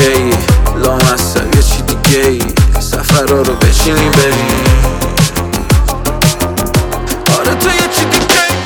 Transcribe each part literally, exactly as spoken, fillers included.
دیگه ای لامصب یه چی دیگه ای سفرها رو بچینیم بریم آره تو یه چی دیگه ای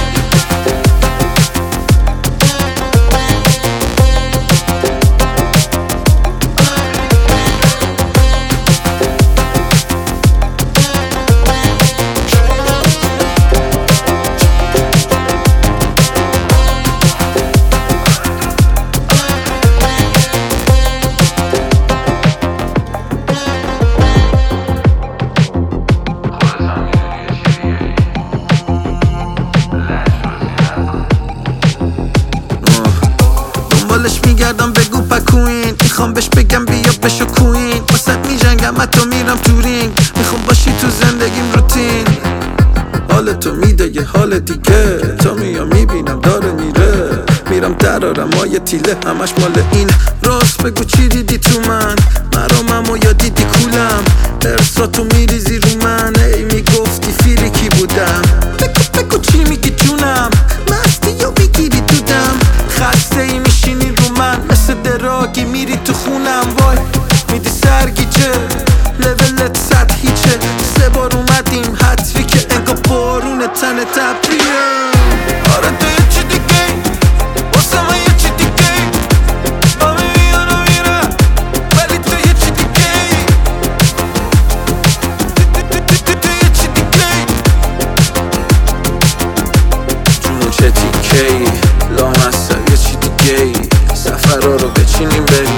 دنبالش میگردم بگو پکوین میخوام بهش بگم بیا بشو کوین واسه میجنگم حتی میرم تو رینگ میخوام باشی تو زندگیم روتین حال تو میده یه حال دیگه تا میام میبینم داره میره میرم درارم مایه تیله همش مال این راست بگو چی دیدی تو من مرامم و یا دیدی کولم ارساتو میریزی رو من ای میگفتی فیریکی بودم بگو بگو چی میگی جونم مستی یا میگیری دودم خسته ای میشینی رو من مثل دراگی میری تو خونم وای میدی سرگیچه لولت سطحیچه سه بار اومدیم حتری که انگا بارون تن تبریه آره تو یه چی دیگه واسه من یه چی دیگه با میان و میرم ولی تو یه چی دیگه تو یه چی دیگه جون چه دیگه لامصب یه چی دیگه سفرها رو بچینیم بریم